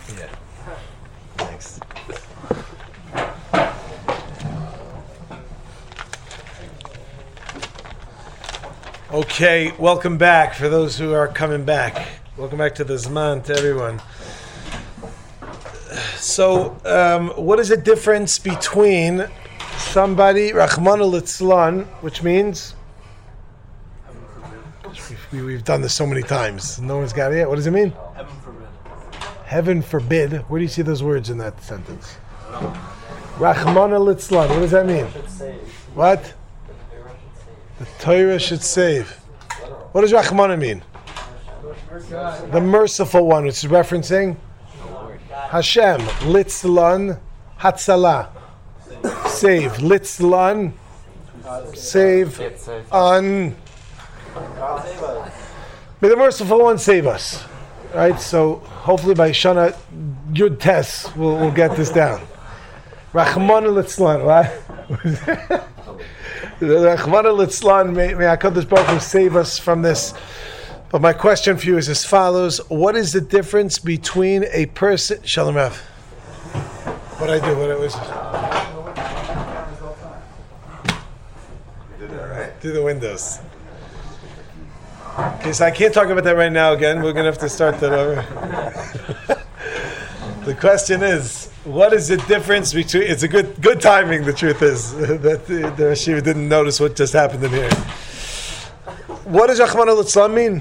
Yeah. Thanks. Okay, welcome back for those who are coming back. Welcome back to the Zman, to everyone. So, what is the difference between somebody, Rachmana litzlan, which means, we've done this so many times, no one's got it yet. What does it mean? Heaven forbid. Heaven forbid. Where do you see those words in that sentence? Rachmana litzlan. What does that mean? What? The Torah should save. What does Rachmana mean? The merciful one, which is referencing Hashem. Litzlan, Hatzalah. Save. Litzlan, save. On. May the merciful one save us. Right? So hopefully by Shana Yud Tes we'll get this down. Rachmana litzlan, right? Rachmana litzlan, may HaKadosh Baruch Hu save us from this. But my question for you is as follows: what is the difference between a person? Shalom Rav. What I do? What it was? You did that right. Through the windows. Okay, so I can't talk about that right now. Again, we're gonna have to start that over. The question is, what is the difference between? It's a good timing. The truth is that the Rashiva didn't notice what just happened in here. What does Rachmana litzlan mean?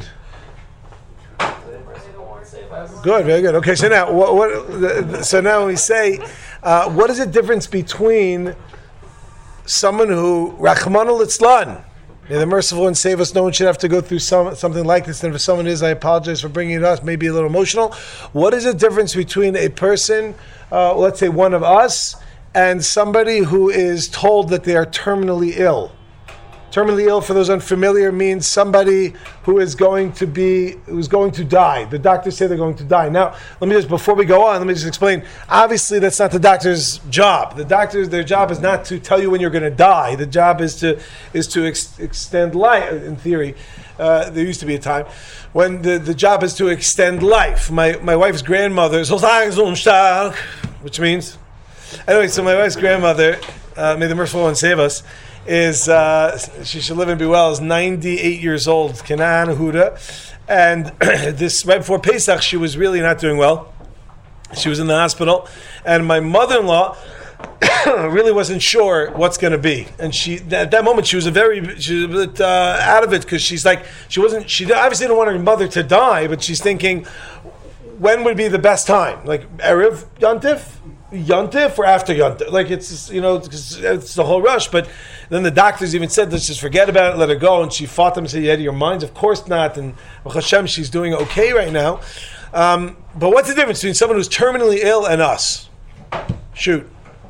Good, very good. Okay, so now so now when we say, what is the difference between someone who Rachmana litzlan, may the merciful one save us? No one should have to go through something like this. And if someone is, I apologize for bringing it up. Maybe a little emotional. What is the difference between a person, let's say one of us, and somebody who is told that they are terminally ill? Terminally ill, for those unfamiliar, means somebody who is going to die. The doctors say they're going to die. Now, before we go on, let me just explain. Obviously, that's not the doctor's job. Their job is not to tell you when you're going to die. The job is to extend life, in theory. There used to be a time when the job is to extend life. My wife's grandmother, which means, anyway, so my wife's grandmother, may the merciful one save us, is she should live and be well, is 98 years old, Kenan Huda, and this right before Pesach she was really not doing well. She was in the hospital, and my mother-in-law really wasn't sure what's going to be, and she at that moment she was a bit out of it, because she obviously didn't want her mother to die, but she's thinking, when would be the best time, like Erev Yontif or after Yontif? Like it's it's the whole rush. But then the doctors even said, let's just forget about it, let her go. And she fought them and said, you out of your minds? Of course not. And Hashem, she's doing okay right now. But what's the difference between someone who's terminally ill and us? Shoot.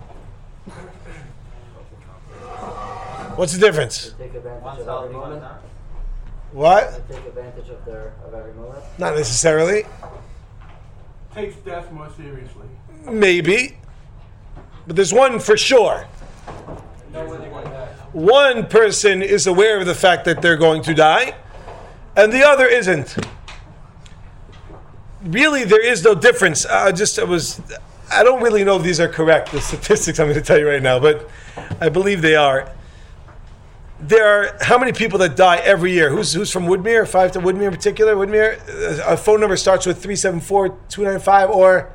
What's the difference? Take advantage of every moment. What? Take advantage of every moment. Not necessarily. Takes death more seriously. Maybe. But there's one for sure. One person is aware of the fact that they're going to die, and the other isn't. Really, there is no difference. I don't really know if these are correct, the statistics I'm going to tell you right now, but I believe they are. There are how many people that die every year? Who's from Woodmere? 5 to Woodmere in particular? Woodmere? A phone number starts with 374-295 or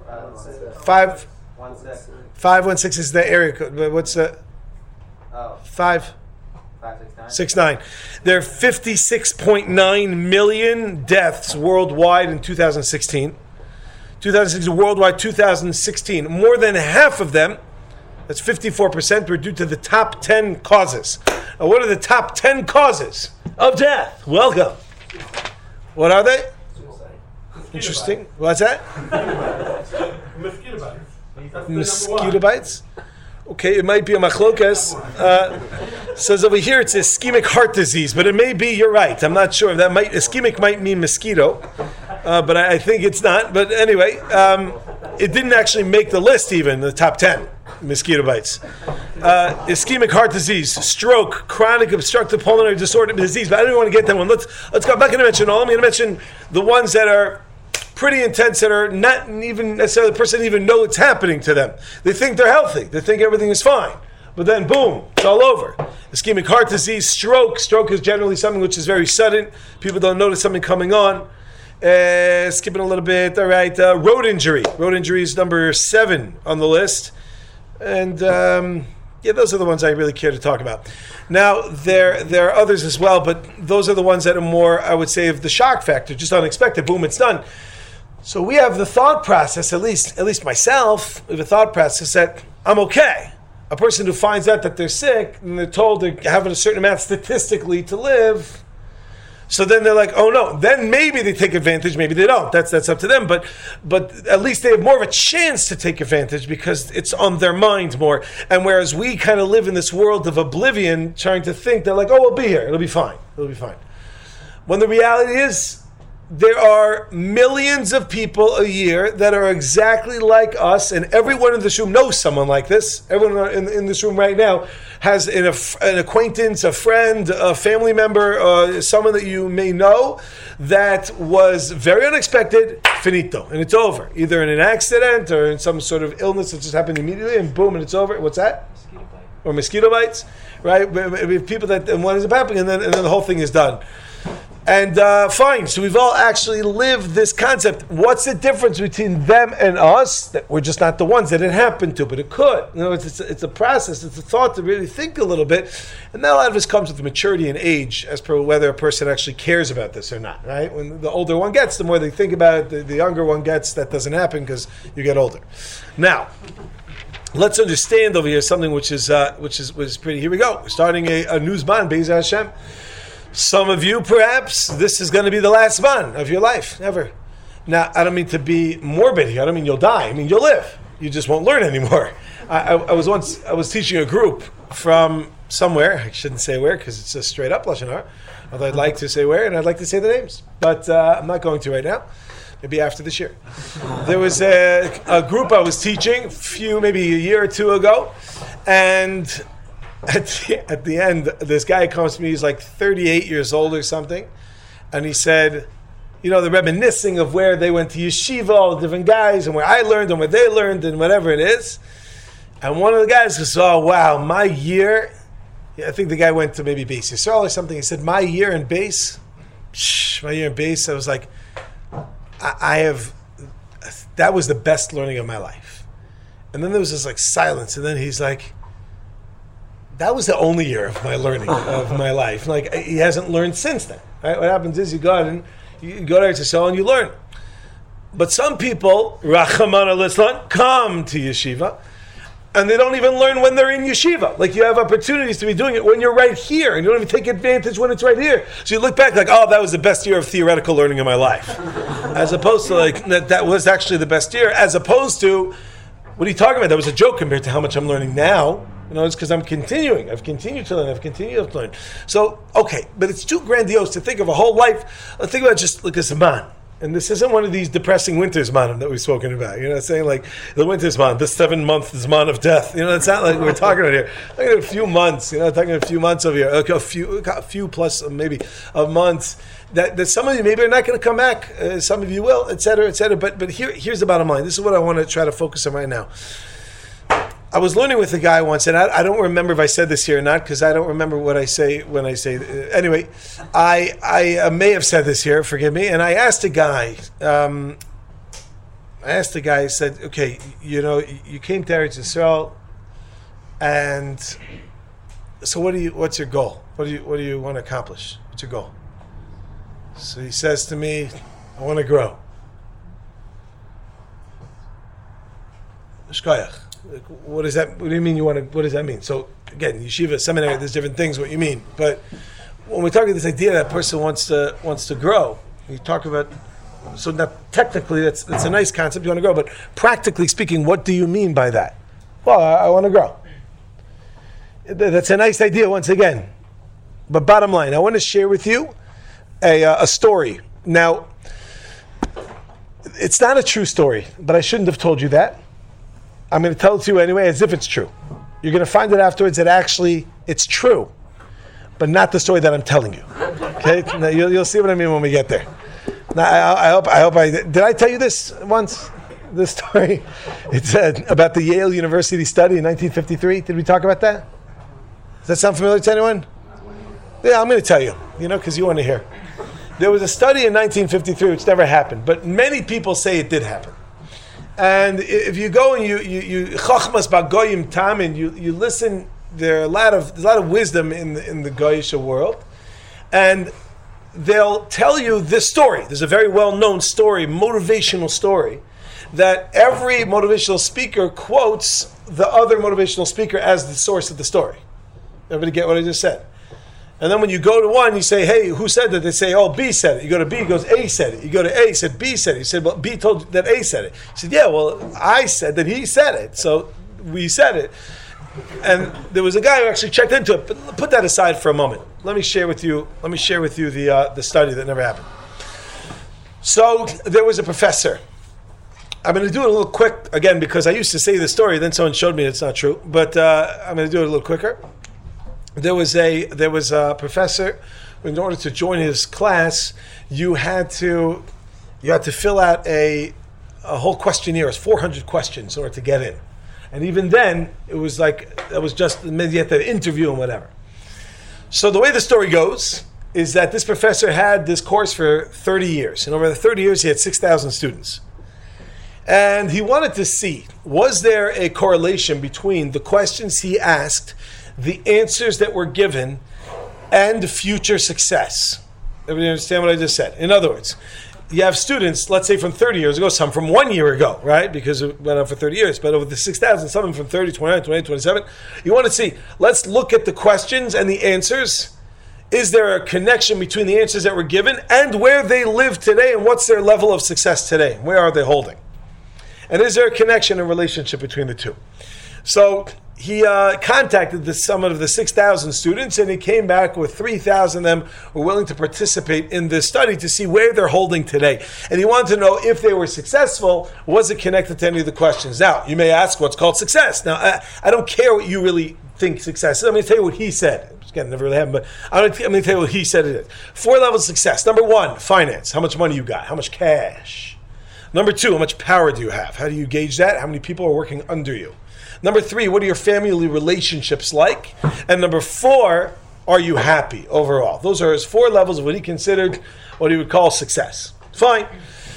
516 is the area code. But what's the 569? There are 56.9 million deaths worldwide in 2016. 2016 worldwide 2016. More than half of them, that's 54%, were due to the top 10 causes. Now, what are the top 10 causes of death? Welcome. What are they? Interesting. What's that? Mosquito bites. Mosquito bites? Okay, it might be a machlokas. Says over here it's ischemic heart disease, but it may be, you're right. I'm not sure. Ischemic might mean mosquito, but I think it's not. But anyway, it didn't actually make the list even, the top 10 mosquito bites. Ischemic heart disease, stroke, chronic obstructive pulmonary disorder disease, but I don't want to get that one. Let's go. I'm not going to mention all. I'm going to mention the ones that are pretty intense that are not even necessarily the person even know it's happening to them. They think they're healthy. They think everything is fine. But then, boom, it's all over. Ischemic heart disease, stroke. Stroke is generally something which is very sudden. People don't notice something coming on. Skipping a little bit. All right, road injury. Road injury is number 7 on the list. And, those are the ones I really care to talk about. Now, there are others as well, but those are the ones that are more, I would say, of the shock factor, just unexpected. Boom, it's done. So we have the thought process, at least myself, we have a thought process that I'm okay. A person who finds out that they're sick and they're told they're having a certain amount statistically to live, so then they're like, oh no, then maybe they take advantage, maybe they don't. That's up to them. But at least they have more of a chance to take advantage because it's on their mind more. And whereas we kind of live in this world of oblivion, trying to think that like, oh, we'll be here, it'll be fine. When the reality is, there are millions of people a year that are exactly like us, and everyone in this room knows someone like this. Everyone in this room right now has an acquaintance, a friend, a family member, someone that you may know that was very unexpected, finito, and it's over. Either in an accident or in some sort of illness that just happened immediately, and boom, and it's over. What's that? Mosquito bite. Or mosquito bites, right? We have people that, and what ends up happening, and then the whole thing is done. And fine, so we've all actually lived this concept. What's the difference between them and us? That we're just not the ones that it happened to, but it could. You know, it's a process, it's a thought to really think a little bit. And that a lot of this comes with maturity and age, as per whether a person actually cares about this or not, right? When the older one gets, the more they think about it, the younger one gets, that doesn't happen because you get older. Now, let's understand over here something which is pretty. Here we go. We're starting a new Zman, Be'ez Hashem. Some of you, perhaps, this is going to be the last Zman of your life, ever. Now, I don't mean to be morbid here. I don't mean you'll die. I mean you'll live. You just won't learn anymore. I was teaching a group from somewhere. I shouldn't say where because it's just straight up Lashon Hara. Although I'd like to say where and I'd like to say the names. But I'm not going to right now. Maybe after this year. There was a group I was teaching maybe a year or two ago. And at the end, this guy comes to me, he's like 38 years old or something, and he said, they're reminiscing of where they went to yeshiva, all the different guys, and where I learned and where they learned and whatever it is. And one of the guys goes, oh wow, my year, I think the guy went to maybe Beis Yisrael or something, he said, my year in Beis, I was like, that was the best learning of my life. And then there was this like silence, and then he's like, that was the only year of my learning of my life. Like he hasn't learned since then. Right? What happens is you go to Eretz Yisrael and you learn. But some people, Rachmana litzlan, come to yeshiva, and they don't even learn when they're in yeshiva. Like you have opportunities to be doing it when you're right here, and you don't even take advantage when it's right here. So you look back like, oh, that was the best year of theoretical learning in my life, as opposed to like that was actually the best year. As opposed to, what are you talking about? That was a joke compared to how much I'm learning now. It's because I'm continuing. I've continued to learn. So, okay, but it's too grandiose to think of a whole life. Think about just like a Zman. And this isn't one of these depressing winter Zmanim that we've spoken about. Saying like the winter Zman, the 7-month Zman of death. It's not like we're talking about here. Talking about a few months. Talking about a few months over here. A few plus maybe of months. That some of you maybe are not going to come back. Some of you will, et cetera, et cetera. But here's the bottom line. This is what I want to try to focus on right now. I was learning with a guy once, and I don't remember if I said this here or not, because I don't remember what I say when I say. Anyway, I may have said this here. Forgive me. And I asked a guy. I said, "Okay, you came to Eretz Yisrael, and so what's your goal? What do you want to accomplish? What's your goal?" So he says to me, "I want to grow." Shkoyach. What does that? What do you mean you want to? What does that mean? So again, yeshiva, seminary, there's different things. What you mean? But when we're talking this idea that a person wants to grow, you talk about. So now technically, that's a nice concept. You want to grow, but practically speaking, what do you mean by that? Well, I want to grow. That's a nice idea once again. But bottom line, I want to share with you a story. Now, it's not a true story, but I shouldn't have told you that. I'm going to tell it to you anyway as if it's true. You're going to find it afterwards that actually it's true, but not the story that I'm telling you. Okay? Now you'll see what I mean when we get there. Now, I hope I did. I tell you this once? This story? It's about the Yale University study in 1953. Did we talk about that? Does that sound familiar to anyone? Yeah, I'm going to tell you, because you want to hear. There was a study in 1953 which never happened, but many people say it did happen. And if you go and you chachmas b'goyim tamin, you listen, there's a lot of wisdom in the Goyish world, and they'll tell you this story. There's a very well-known story, motivational story, that every motivational speaker quotes the other motivational speaker as the source of the story. Everybody get what I just said? And then when you go to one, you say, hey, who said that? They say, oh, B said it. You go to B, he goes, A said it. You go to A, he said, B said it. He said, well, B told you that A said it. He said, yeah, well, I said that he said it. So we said it. And there was a guy who actually checked into it. But put that aside for a moment. Let me share with you the study that never happened. So there was a professor. I'm going to do it a little quick, again, because I used to say this story, then someone showed me it's not true. But I'm going to do it a little quicker. There was a professor. In order to join his class, you had to fill out a whole questionnaire. It's 400 questions in order to get in, and even then, it was just maybe you had to interview and whatever. So the way the story goes is that this professor had this course for 30 years, and over the 30 years, he had 6,000 students, and he wanted to see, was there a correlation between the questions he asked, the answers that were given, and future success. Everybody understand what I just said? In other words, you have students, let's say from 30 years ago, some from 1 year ago, right? Because it went on for 30 years. But over the 6,000, some from 30, 29, 28, 27. You want to see, let's look at the questions and the answers. Is there a connection between the answers that were given and where they live today and what's their level of success today? Where are they holding? And is there a connection and relationship between the two? So he contacted some of the 6,000 students, and he came back with 3,000 of them were willing to participate in this study to see where they're holding today. And he wanted to know if they were successful, was it connected to any of the questions? Now, you may ask what's called success. Now, I don't care what you really think success is. I'm going to tell you what he said. Again, never really happened, but I'm going to tell you what he said it is. 4 levels of success. Number 1, finance. How much money you got? How much cash? Number 2, how much power do you have? How do you gauge that? How many people are working under you? Number 3, what are your family relationships like? And number 4, are you happy overall? Those are his 4 levels of what he considered, what he would call success. Fine.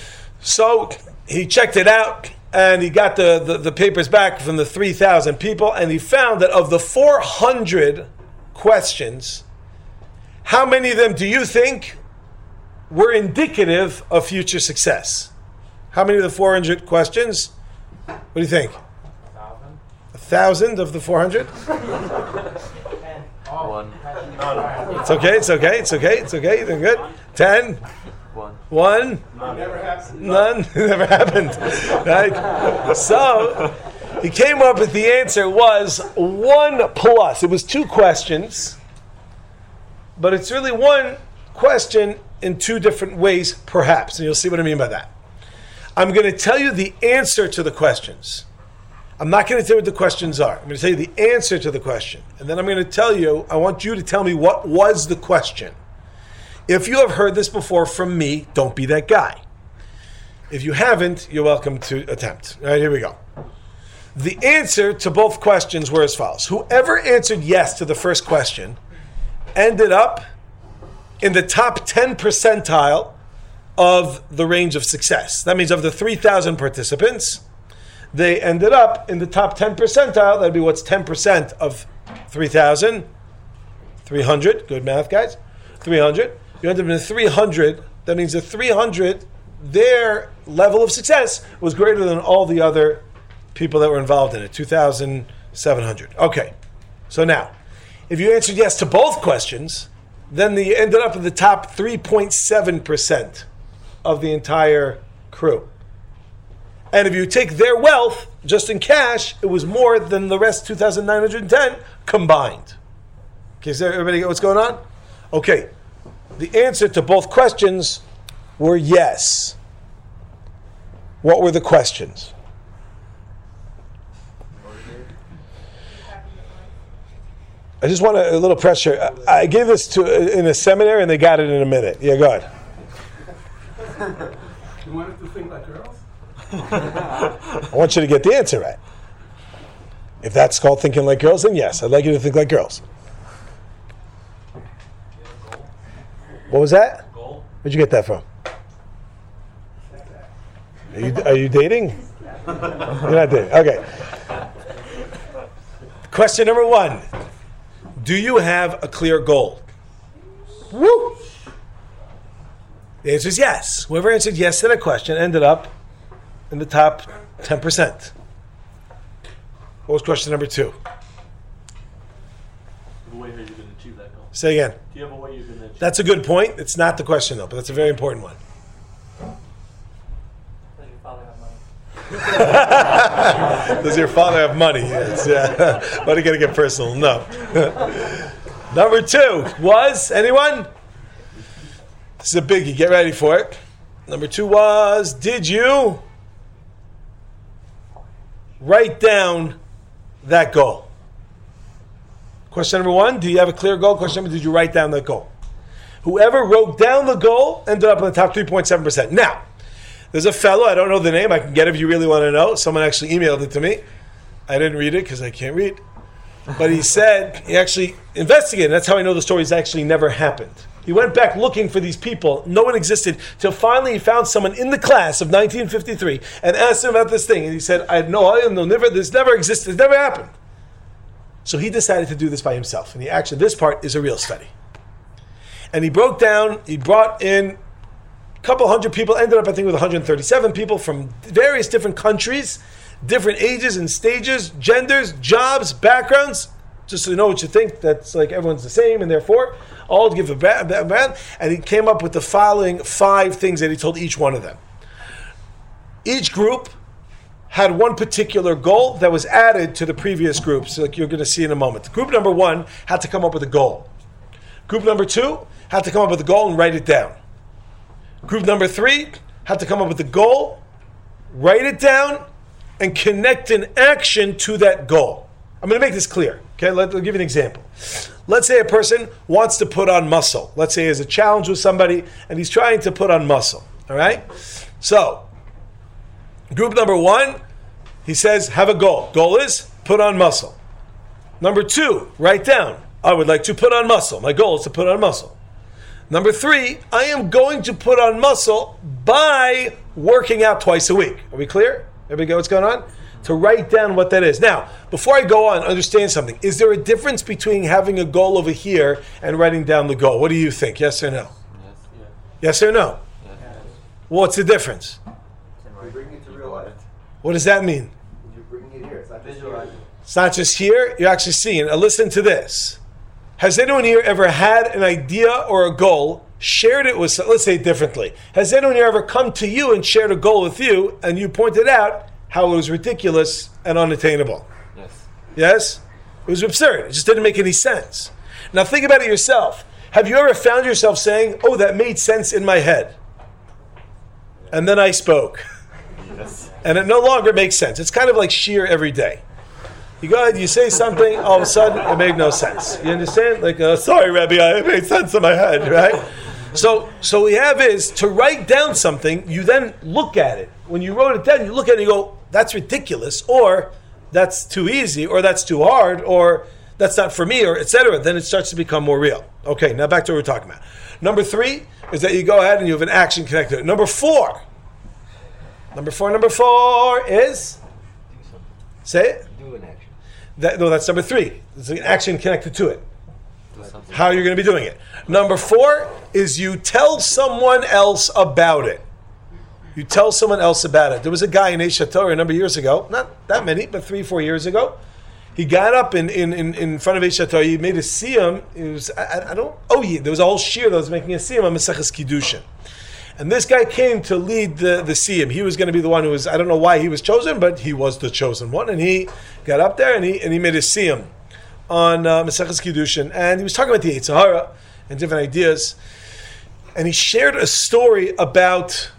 So he checked it out, and he got the papers back from the 3,000 people, and he found that of the 400 questions, how many of them do you think were indicative of future success? How many of the 400 questions? What do you think? 1,000 of the 400? 1. It's okay. You're doing good. 10? 1? None. Never happened. Right? So, he came up with the answer was 1 plus. It was 2 questions, but it's really 1 question in 2 different ways, perhaps. And you'll see what I mean by that. I'm going to tell you the answer to the questions. I'm not going to tell you what the questions are. I'm going to tell you the answer to the question. And then I'm going to tell you, I want you to tell me what was the question. If you have heard this before from me, don't be that guy. If you haven't, you're welcome to attempt. All right, here we go. The answer to both questions were as follows. Whoever answered yes to the first question ended up in the top 10 percentile of the range of success. That means of the 3,000 participants, they ended up in the top 10 percentile. That'd be what's 10% of 3,000? 300. Good math, guys. 300. You end up in the 300. That means the 300, their level of success was greater than all the other people that were involved in it. 2,700. Okay. So now, if you answered yes to both questions, then you ended up in the top 3.7% of the entire crew. And if you take their wealth, just in cash, it was more than the rest, 2,910, combined. Okay, so everybody get what's going on? Okay. The answer to both questions were yes. What were the questions? I just want a little pressure. I gave this in a seminary, and they got it in a minute. Yeah, go ahead. You want us to think like girls? I want you to get the answer right. If that's called thinking like girls, then yes, I'd like you to think like girls. What was that? Goal. Where'd you get that from? Are you dating? You're not dating. Okay. Question number 1. Do you have a clear goal? Woo! The answer is yes. Whoever answered yes to that question ended up in the top 10%. What was question number 2? Do you have a way how you're going to achieve that goal? Say again. Do you have a way you're going to achieve That's a good point. It's not the question, though, but that's a very important one. Does your father have money? Does your father have money? Yes. Yeah. Why are you going to get personal? No. Number 2 was, anyone? This is a biggie. Get ready for it. Number 2 was, did you write down that goal? Question number 1, do you have a clear goal? Question number 2, did you write down that goal? Whoever wrote down the goal ended up in the top 3.7%. Now, there's a fellow, I don't know the name, I can get it if you really want to know. Someone actually emailed it to me. I didn't read it because I can't read. But he said, he actually investigated. That's how I know the story's actually never happened. He went back looking for these people. No one existed. Till finally he found someone in the class of 1953 and asked him about this thing. And he said, this never existed. This never happened. So he decided to do this by himself. And this part is a real study. And he brought in a couple hundred people, ended up I think with 137 people from various different countries, different ages and stages, genders, jobs, backgrounds, just so you know what you think, that's like everyone's the same, and therefore, all to give a band. And he came up with the following 5 things that he told each one of them. Each group had one particular goal that was added to the previous groups, like you're going to see in a moment. Group number 1 had to come up with a goal. Group number 2 had to come up with a goal and write it down. Group number 3 had to come up with a goal, write it down, and connect an action to that goal. I'm going to make this clear. Okay, I'll give you an example. Let's say a person wants to put on muscle. Let's say he has a challenge with somebody and he's trying to put on muscle. All right? So, group number 1, he says, have a goal. Goal is put on muscle. Number 2, write down, I would like to put on muscle. My goal is to put on muscle. Number 3, I am going to put on muscle by working out twice a week. Are we clear? Everybody get what's going on? To write down what that is. Now, before I go on, understand something. Is there a difference between having a goal over here and writing down the goal? What do you think? Yes or no? Yes, yeah. Yes or no? Yes. What's the difference? You're bringing it to real life. What does that mean? You're bringing it here. It's not just Visualize it. It's not just here, you're actually seeing it. Now listen to this. Has anyone here ever had an idea or a goal, shared it with, let's say it differently. Has anyone here ever come to you and shared a goal with you and you pointed out how it was ridiculous and unattainable? Yes. Yes? It was absurd. It just didn't make any sense. Now think about it yourself. Have you ever found yourself saying, oh, that made sense in my head? And then I spoke. Yes. And it no longer makes sense. It's kind of like sheer every day. You go ahead, you say something, all of a sudden it made no sense. You understand? Like, sorry, Rabbi, it made sense in my head, right? So what we have is to write down something, you then look at it. When you wrote it down, you look at it and you go, that's ridiculous, or that's too easy, or that's too hard, or that's not for me, or etc. Then it starts to become more real. Okay, now back to what we're talking about. Number 3 is that you go ahead and you have an action connected to it. Number four is, say it. Do an action. That's number 3. There's an action connected to it. How you're going to be doing it. Number 4 is you tell someone else about it. You tell someone else about it. There was a guy in Eish HaTorah a number of years ago, not that many, but 3-4 years ago. He got up in front of Eish HaTorah. He made a siyum. It was there was a whole shir that was making a siyum on Maseches Kiddushin. And this guy came to lead the siyum. He was going to be the one who was, I don't know why he was chosen, but he was the chosen one. And he got up there and he made a siyum on Maseches Kiddushin. And he was talking about the Yetzer Hara and different ideas. And he shared a story about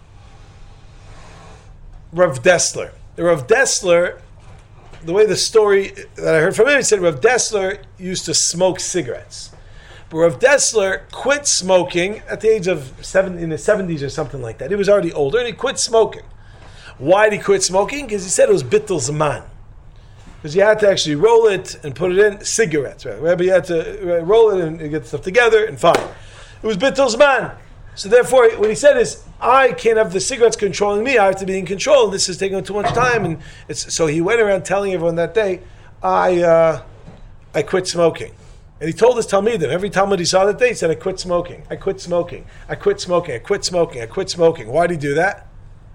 Rav Dessler. Rav Dessler, the way the story that I heard from him, he said Rav Dessler used to smoke cigarettes. But Rav Dessler quit smoking at the age of in the 70s or something like that. He was already older and he quit smoking. Why did he quit smoking? Because he said it was bittul zaman. Because you had to actually roll it and put it in cigarettes. Right? Rabbi, you had to roll it and get stuff together and fine. It was bittul zaman. So therefore, what he said is, I can't have the cigarettes controlling me. I have to be in control. This is taking too much time. And so he went around telling everyone that day, I quit smoking. And he told his Talmidim, every Talmud he saw that day, he said, I quit smoking. I quit smoking. I quit smoking. I quit smoking. I quit smoking. Why did he do that?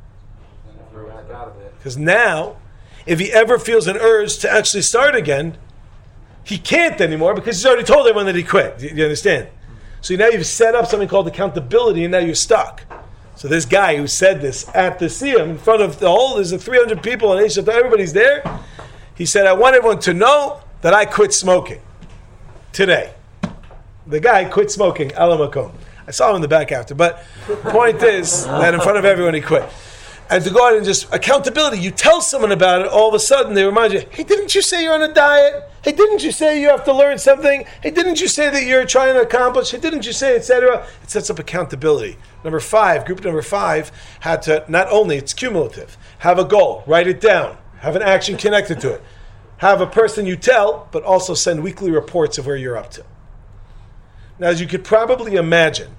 Because now, if he ever feels an urge to actually start again, he can't anymore because he's already told everyone that he quit. You understand? So now you've set up something called accountability, and now you're stuck. So this guy who said this at the Siyam in front of the whole, there's 300 people in Asia, everybody's there. He said, I want everyone to know that I quit smoking today. The guy quit smoking, Alamakom. I saw him in the back after, but the point is that in front of everyone he quit. And to go out and just accountability, you tell someone about it, all of a sudden they remind you, hey, didn't you say you're on a diet? Hey, didn't you say you have to learn something? Hey, didn't you say that you're trying to accomplish? Hey, didn't you say, etc.? It sets up accountability. Group number 5 had to, not only, it's cumulative, have a goal, write it down, have an action connected to it, have a person you tell, but also send weekly reports of where you're up to. Now, as you could probably imagine,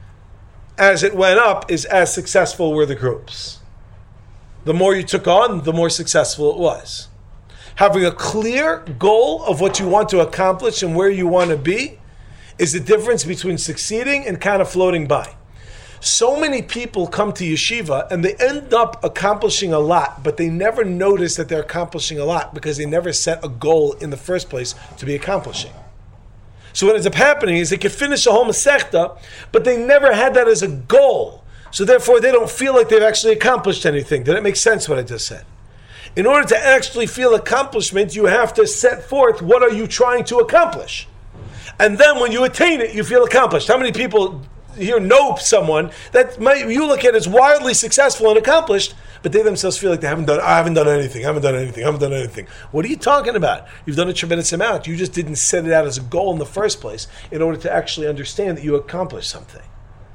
as it went up is as successful were the groups. The more you took on, the more successful it was. Having a clear goal of what you want to accomplish and where you want to be is the difference between succeeding and kind of floating by. So many people come to yeshiva and they end up accomplishing a lot, but they never notice that they're accomplishing a lot because they never set a goal in the first place to be accomplishing. So what ends up happening is they could finish a whole Masechta, but they never had that as a goal. So therefore, they don't feel like they've actually accomplished anything. Did it make sense what I just said? In order to actually feel accomplishment, you have to set forth what are you trying to accomplish. And then when you attain it, you feel accomplished. How many people here know someone that you look at as wildly successful and accomplished, but they themselves feel like I haven't done anything. What are you talking about? You've done a tremendous amount. You just didn't set it out as a goal in the first place in order to actually understand that you accomplished something.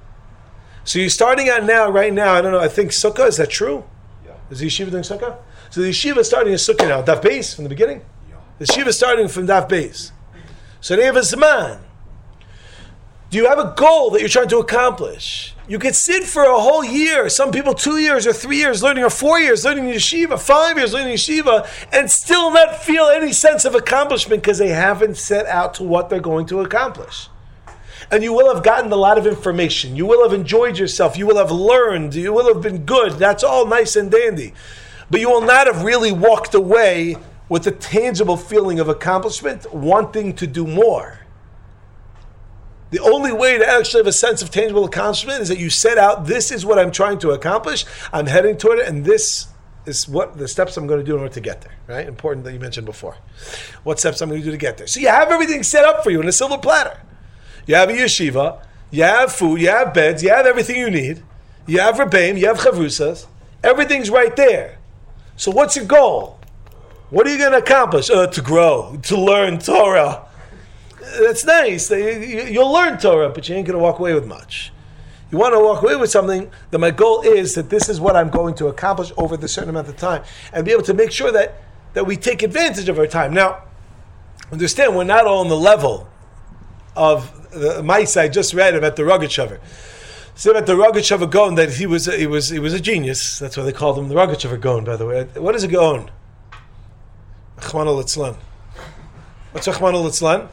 So you're starting out now, right now, I don't know, I think Sukkah, is that true? Yeah. Is the yeshiva doing Sukkah? So the yeshiva is starting a Sukkah now, Daf Beis from the beginning? Yeah. The yeshiva is starting from Daf Beis. So they have a Zman. Do you have a goal that you're trying to accomplish? You could sit for a whole year, some people 2 years or 3 years learning, or 4 years learning yeshiva, 5 years learning yeshiva, and still not feel any sense of accomplishment because they haven't set out to what they're going to accomplish. And you will have gotten a lot of information. You will have enjoyed yourself. You will have learned. You will have been good. That's all nice and dandy. But you will not have really walked away with a tangible feeling of accomplishment, wanting to do more. The only way to actually have a sense of tangible accomplishment is that you set out, this is what I'm trying to accomplish. I'm heading toward it, and this is what the steps I'm going to do in order to get there. Right? Important that you mentioned before. What steps I'm going to do to get there. So you have everything set up for you in a silver platter. You have a yeshiva, you have food, you have beds, you have everything you need. You have rebbeim, you have chavrusas. Everything's right there. So what's your goal? What are you going to accomplish? To grow, to learn Torah. That's nice. You'll learn Torah, but you ain't going to walk away with much. You want to walk away with something, that my goal is that this is what I'm going to accomplish over this certain amount of time, and be able to make sure that we take advantage of our time. Now, understand, we're not all on the level of the mice I just read about the Rogatchover. Said about the Rogatchover Gaon that he was a genius. That's why they called him the Rogatchover Gaon, by the way. What is a Gaon? Rachmana litzlan. What's Rachmana litzlan?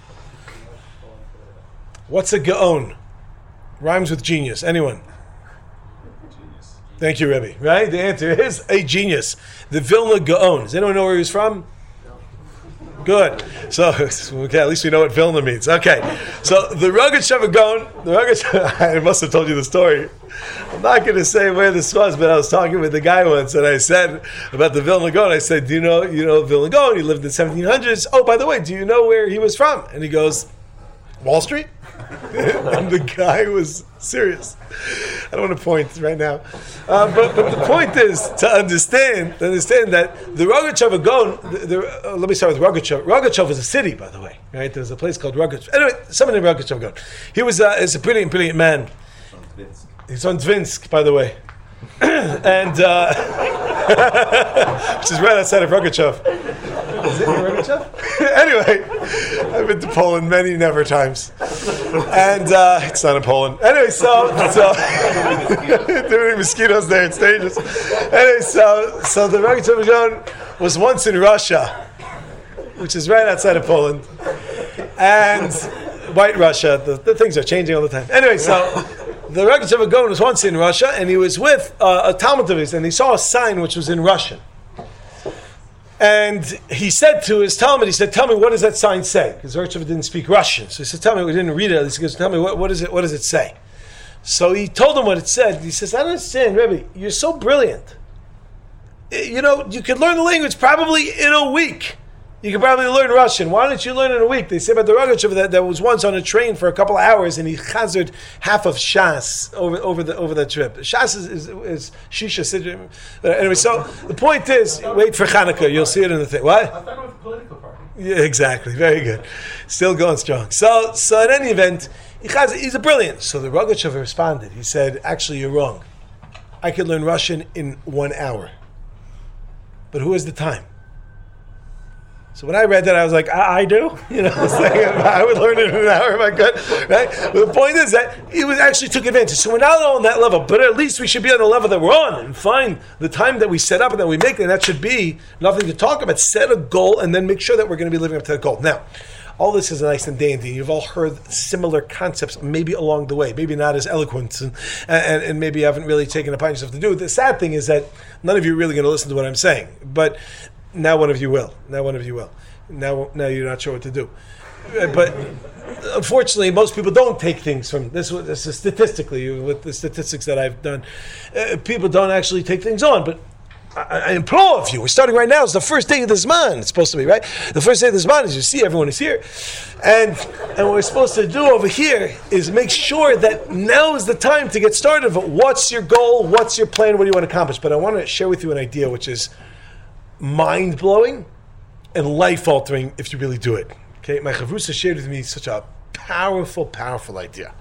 What's a Gaon? Rhymes with genius. Anyone? Genius. Thank you, Rebbe. Right? The answer is a genius. The Vilna Gaon. Does anyone know where he was from? Good. So, okay, at least we know what Vilna means. Okay. So, the Rogatchover Gaon, I must have told you the story. I'm not going to say where this was, but I was talking with the guy once, and I said about the Vilna Gaon, I said, do you know Vilna Gaon? He lived in the 1700s. Oh, by the way, do you know where he was from? And he goes, Wall Street? And the guy was serious. I don't want to point right now. But the point is to understand that the Rogachev Agon, let me start with Rogachev. Rogachev is a city, by the way. Right? There's a place called Rogachev. Anyway, someone named Rogachev Agon. He was is a brilliant man. He's on Dvinsk, by the way. And which is right outside of Rogachev. Is it near Rogachev? Anyway, I've been to Poland many never times. And it's not in Poland. Anyway, so there were mosquitoes there, it's dangerous. Anyway, so the Rogachev Agon was once in Russia, which is right outside of Poland. And White Russia, the things are changing all the time. Anyway, so the Rogachev Agon was once in Russia, and he was with a Talmud of his, and he saw a sign which was in Russian. And he said to his Talmud, he said, "Tell me, what does that sign say?" Because Rogachev didn't speak Russian. So he said, "Tell me," we didn't read it. He goes, "Tell me, what does it say?" So he told him what it said. He says, "I don't understand, Rebbe, you're so brilliant. You know, you could learn the language probably in a week. You could probably learn Russian. Why don't you learn in a week?" They say about the Rogachev that was once on a train for a couple of hours and he chazered half of Shas over that trip. Shas is Shisha Sidra. Anyway, so the point is, wait for Hanukkah, you'll see it in the thing. What? I thought it was a political party. Yeah, exactly. Very good. Still going strong. So in any event, he's a brilliant. So the Rogachev responded. He said, "Actually, you're wrong. I could learn Russian in 1 hour. But who has the time?" So when I read that, I was like, I do? You know, I would learn it in an hour if I could, right? But the point is that he actually took advantage. So we're not on that level, but at least we should be on the level that we're on and find the time that we set up and that we make, and that should be nothing to talk about. Set a goal and then make sure that we're going to be living up to that goal. Now, all this is nice and dandy. You've all heard similar concepts, maybe along the way, maybe not as eloquent, and maybe you haven't really taken it upon yourself to do it. The sad thing is that none of you are really going to listen to what I'm saying, but now one of you will. Now you're not sure what to do. But unfortunately, most people don't take things from this. This is statistically, with the statistics that I've done, people don't actually take things on. But I implore of you, we're starting right now. It's the first day of the Zman. It's supposed to be, right? The first day of the Zman is you see everyone is here. And what we're supposed to do over here is make sure that now is the time to get started. But what's your goal? What's your plan? What do you want to accomplish? But I want to share with you an idea which is mind-blowing and life-altering if you really do it. Okay, my chavrusa shared with me such a powerful idea.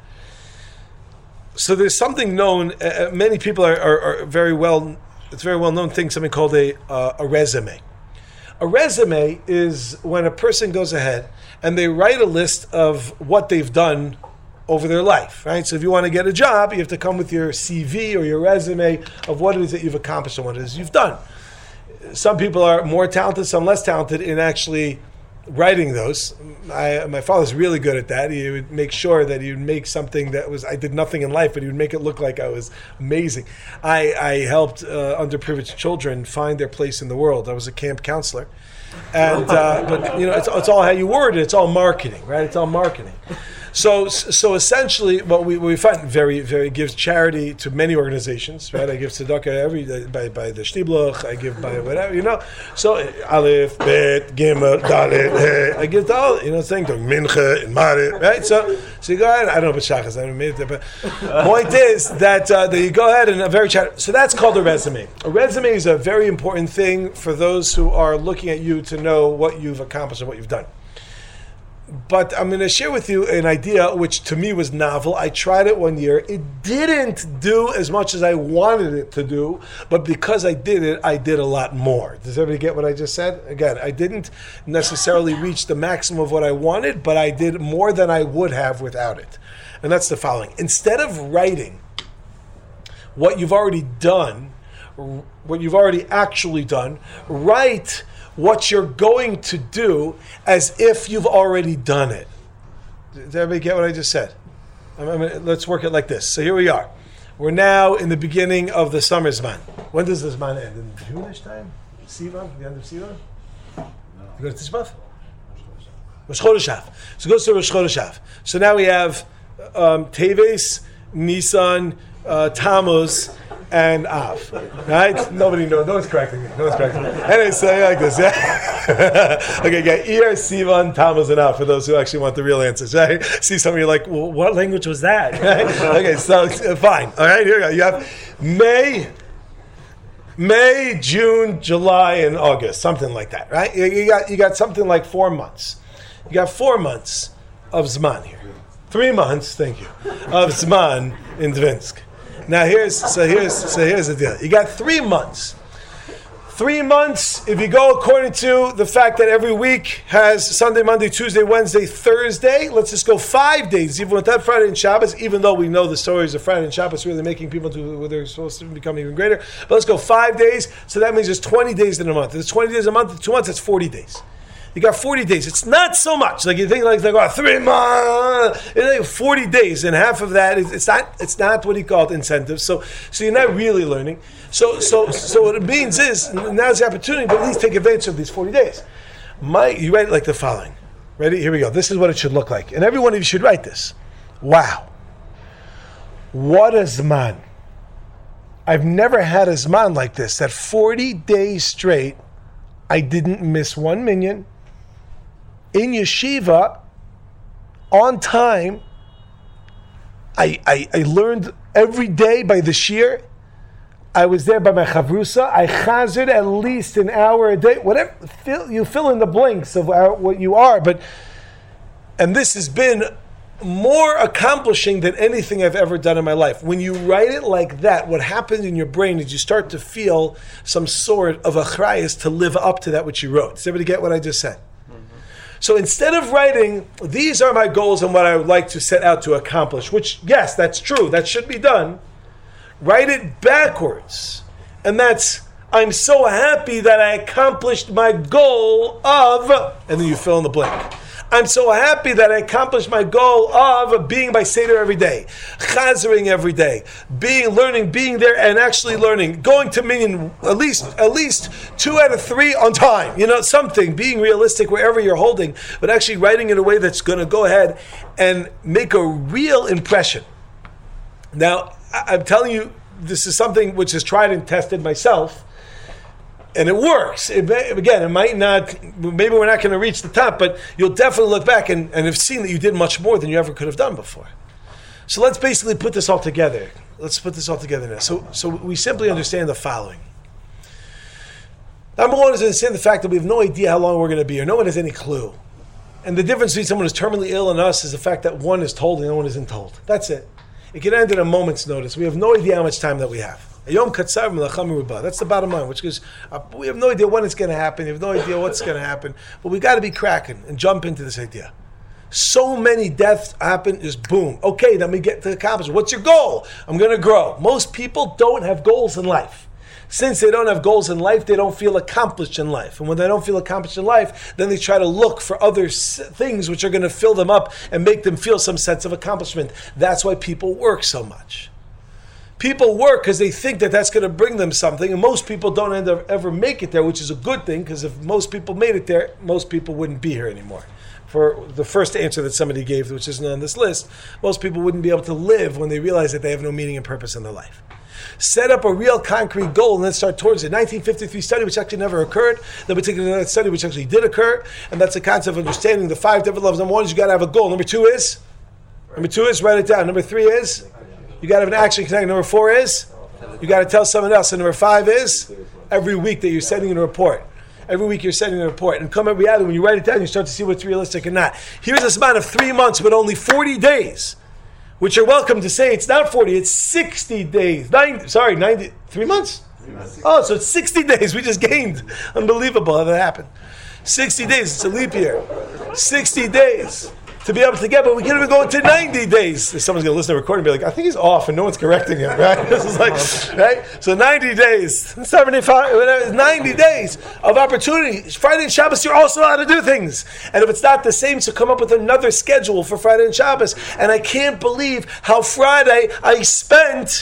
So there's something known, many people are very well, it's a very well-known thing, something called a resume. A resume is when a person goes ahead and they write a list of what they've done over their life, right? So if you want to get a job, you have to come with your CV or your resume of what it is that you've accomplished and what it is you've done. Some people are more talented, some less talented in actually writing those. My father's really good at that. He would make sure that he would make something that was, I did nothing in life, but he would make it look like I was amazing. I helped underprivileged children find their place in the world. I was a camp counselor. And but you know, it's all how you word it. It's all marketing, right? It's all marketing. So essentially, what we find very gives charity to many organizations, right? I give tzedakah every day by the shtibloch. I give by whatever, you know. So Aleph, Bet, Gimel, Dalet, I give to all, you know, saying to Mincha and Marit, right? So you go ahead. I don't know about shachas. I don't mean it, but point is that you go ahead and a very charity. So that's called a resume. A resume is a very important thing for those who are looking at you to know what you've accomplished and what you've done. But I'm going to share with you an idea which to me was novel. I tried it one year. It didn't do as much as I wanted it to do, but because I did it, I did a lot more. Does everybody get what I just said? Again, I didn't necessarily reach the maximum of what I wanted, but I did more than I would have without it. And that's the following. Instead of writing what you've already done, what you've already actually done, write what you're going to do as if you've already done it. Does everybody get what I just said? Let's work it like this. So here we are. We're now in the beginning of the summer Zman. When does the Zman end? In June-ish time? Sivan? The end of Sivan? No. You go to Tishbav? Rosh Chodesh Av. So it goes to Rosh Chodesh Av. So now we have Teves, Nisan, Tammuz, and Av. Right? Nobody knows. No one's correcting me. Anyway, so like this, yeah? Okay, got Iyar, Sivan, Tammuz, and Av for those who actually want the real answers, right? See some of you like, well, what language was that? Right? Okay, so fine. All right, here we go. You have May, June, July, and August, something like that, right? You got something like 4 months. You got 4 months of Zman here. 3 months, thank you, of Zman in Dvinsk. Now here's the deal. You got 3 months. 3 months, if you go according to the fact that every week has Sunday, Monday, Tuesday, Wednesday, Thursday, let's just go 5 days, even without Friday and Shabbos, even though we know the stories of Friday and Shabbos really making people to where they're supposed to become even greater. But let's go 5 days, so that means there's 20 days in a month. If there's 20 days a month, 2 months, that's 40 days. You got 40 days. It's not so much. Like you think like 3 months. It's like 40 days, and half of that is it's not what he called incentives. So you're not really learning. So what it means is now's the opportunity to at least take advantage of these 40 days. You write it like the following. Ready? Here we go. This is what it should look like. And every one of you should write this. Wow. What a Zman. I've never had a Zman like this. That 40 days straight, I didn't miss one minyan. In yeshiva, on time, I learned every day by the shir. I was there by my chavrusa. I chazered at least an hour a day. Whatever, you fill in the blanks of what you are. And this has been more accomplishing than anything I've ever done in my life. When you write it like that, what happens in your brain is you start to feel some sort of achrayus to live up to that which you wrote. Does everybody get what I just said? So instead of writing, these are my goals and what I would like to set out to accomplish, which, yes, that's true, that should be done, write it backwards. And that's, I'm so happy that I accomplished my goal of, and then you fill in the blank. I'm so happy that I accomplished my goal of being by Seder every day, chazering every day, learning, being there and actually learning, going to minyan at least 2 out of 3 on time. Something, being realistic wherever you're holding, but actually writing in a way that's going to go ahead and make a real impression. Now, I'm telling you, this is something which is tried and tested myself. And it works. It might not, maybe we're not going to reach the top, but you'll definitely look back and have seen that you did much more than you ever could have done before. So let's basically put this all together. Let's put this all together now. So we simply understand the following. Number one is understand the fact that we have no idea how long we're going to be here. No one has any clue. And the difference between someone who's terminally ill and us is the fact that one is told and no one isn't told. That's it. It can end in a moment's notice. We have no idea how much time that we have. That's the bottom line, which is we have no idea when it's going to happen. We have no idea what's going to happen. But we got to be cracking and jump into this idea. So many deaths happen, just boom. Okay, then we get to accomplish. What's your goal? I'm going to grow. Most people don't have goals in life. Since they don't have goals in life, they don't feel accomplished in life. And when they don't feel accomplished in life, then they try to look for other things which are going to fill them up and make them feel some sense of accomplishment. That's why people work so much. People work because they think that that's going to bring them something, and most people don't ever make it there, which is a good thing, because if most people made it there, most people wouldn't be here anymore. For the first answer that somebody gave, which isn't on this list, most people wouldn't be able to live when they realize that they have no meaning and purpose in their life. Set up a real concrete goal and then start towards it. 1953 study, which actually never occurred. The particular study, which actually did occur, and that's the concept of understanding the 5 different levels. Number 1 is you got to have a goal. Number 2 is, write it down. Number 3 is, you got to have an action connect. Number 4 is, you got to tell someone else. And number 5 is, every week that you're sending in a report. Every week you're sending a report. And come at reality, when you write it down, you start to see what's realistic and not. Here's a span of 3 months, but only 40 days, which you're welcome to say it's not 40, it's 60 days. 90, 3 months? Oh, so it's 60 days. We just gained. Unbelievable how that happened. 60 days. It's a leap year. 60 days to be able to get, but we can't even go into 90 days. Someone's going to listen to the recording and be like, I think he's off, and no one's correcting him, right? This is like, right? So 90 days, 75, whatever, 90 days of opportunity. Friday and Shabbos, you're also allowed to do things. And if it's not the same, so come up with another schedule for Friday and Shabbos. And I can't believe how Friday I spent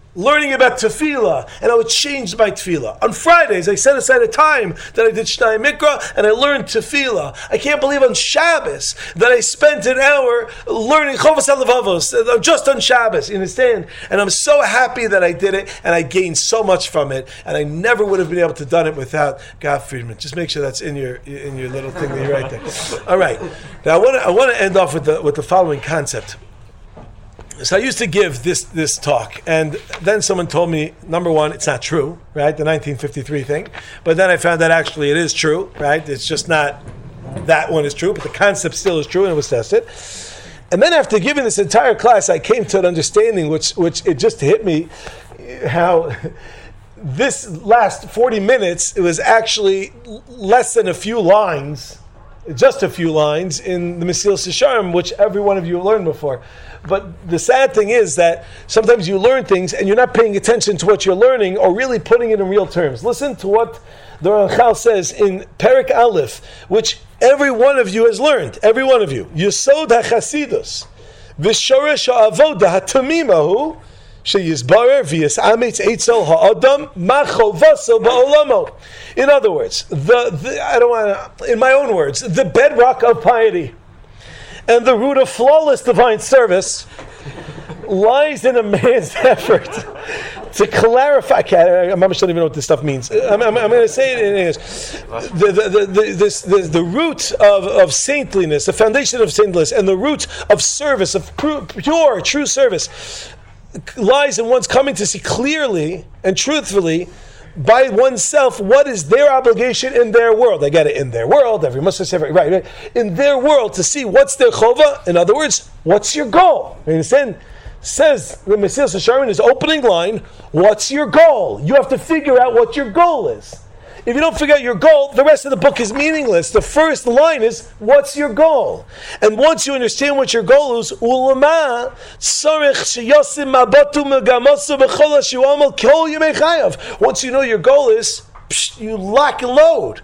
learning about tefillah, and I would change my tefillah. On Fridays, I set aside a time that I did Shnai Mikra, and I learned tefillah. I can't believe on Shabbos that I spent an hour learning Chovas HaLevavos, just on Shabbos, you understand? And I'm so happy that I did it, and I gained so much from it, and I never would have been able to done it without Gav Friedman. Just make sure that's in your little thing that you write there. All right. Now I want to end off with the following concept. So I used to give this talk, and then someone told me, number one, it's not true, right? The 1953 thing. But then I found that actually it is true, right? It's just not that one is true, but the concept still is true, and it was tested. And then after giving this entire class, I came to an understanding, which it just hit me, how this last 40 minutes, it was actually less than a few lines, just a few lines in the Mesilas Yesharim, which every one of you learned before. But the sad thing is that sometimes you learn things and you're not paying attention to what you're learning or really putting it in real terms. Listen to what the Ramchal says in Perek Aleph, which every one of you has learned. Every one of you. Yesod HaChasidus V'shoresh HaAvoda HaTamimahu Sheyizbarer V'yisamitz Eitzel HaAdam Machovaso Ba'olamo. In other words, I don't want to, in my own words, the bedrock of piety and the root of flawless divine service lies in a man's effort to clarify. I'm not even know what this stuff means. I'm going to say it in English. The root of saintliness, the foundation of saintliness, and the root of service, of pure, true service, lies in one's coming to see clearly and truthfully by oneself what is their obligation in their world. I get it, in their world, every Muslim says, right, in their world, to see what's their chova. In other words, what's your goal? You understand? Says the Mesilas Yesharim in his opening line, what's your goal? You have to figure out what your goal is. If you don't figure out your goal, the rest of the book is meaningless. The first line is, what's your goal? And once you understand what your goal is, ulama tzarich sheyasim mabatu megamosu b'chol hashu amal kol yemei chayav. Once you know your goal is, you lock and load,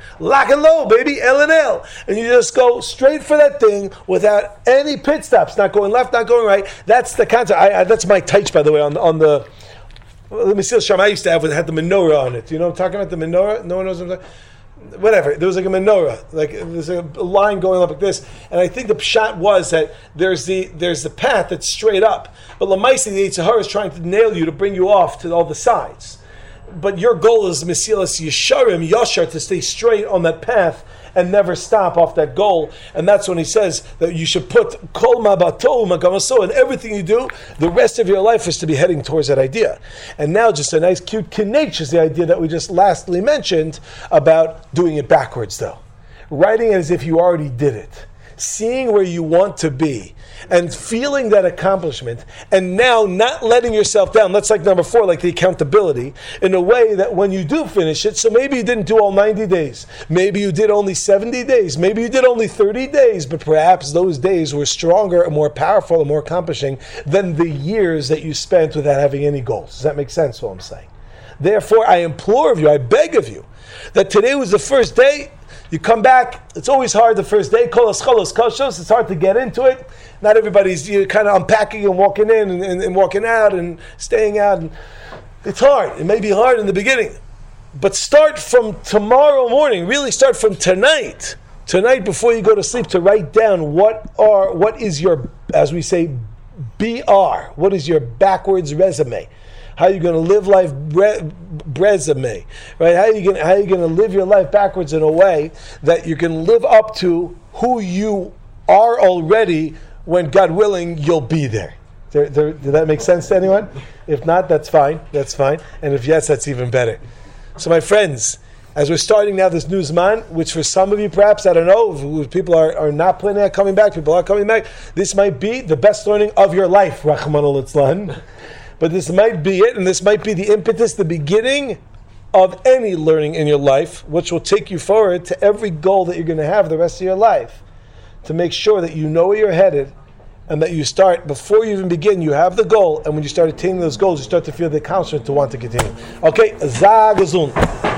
baby, L and L, and you just go straight for that thing without any pit stops, not going left, not going right. That's the concept. That's my taich, by the way, on the. Let me see. I used to have it had the menorah on it. You know, I'm talking about the menorah. No one knows what I'm talking. Whatever. There was like a menorah, like there's a line going up like this, and I think the pshat was that there's the path that's straight up, but Lamaisi, the Yetzer Hara is trying to nail you to bring you off to all the sides. But your goal is Mesilas Yesharim Yashar, to stay straight on that path and never stop off that goal. And that's when he says that you should put Kol Mabato Magamaso, and everything you do, the rest of your life is to be heading towards that idea. And now just a nice cute kinech is the idea that we just lastly mentioned about doing it backwards though. Writing it as if you already did it. Seeing where you want to be and feeling that accomplishment, and now not letting yourself down. That's like number 4, like the accountability, in a way that when you do finish it, so maybe you didn't do all 90 days, maybe you did only 70 days, maybe you did only 30 days, but perhaps those days were stronger and more powerful and more accomplishing than the years that you spent without having any goals. Does that make sense, what I'm saying? Therefore, I implore of you, I beg of you, that today was the first day. You come back, it's always hard the first day, it's hard to get into it. Not everybody's, you're kind of unpacking and walking in and walking out and staying out. And it's hard. It may be hard in the beginning. But start from tomorrow morning, really start from tonight before you go to sleep, to write down what is your, as we say, BR, what is your backwards resume? How are you going to live life resume, right? How are you going to live your life backwards in a way that you can live up to who you are already, when God willing you'll be there. Did that make sense to anyone? If not, that's fine. And if yes, that's even better. So my friends, as we're starting now this new Zman, which for some of you perhaps, I don't know, if people are not planning on coming back, people are coming back, this might be the best learning of your life, Rachmana litzlan. But this might be it, and this might be the impetus, the beginning of any learning in your life, which will take you forward to every goal that you're going to have the rest of your life, to make sure that you know where you're headed, and that you start, before you even begin, you have the goal, and when you start attaining those goals, you start to feel the accomplishment to want to continue. Okay, Zagazun.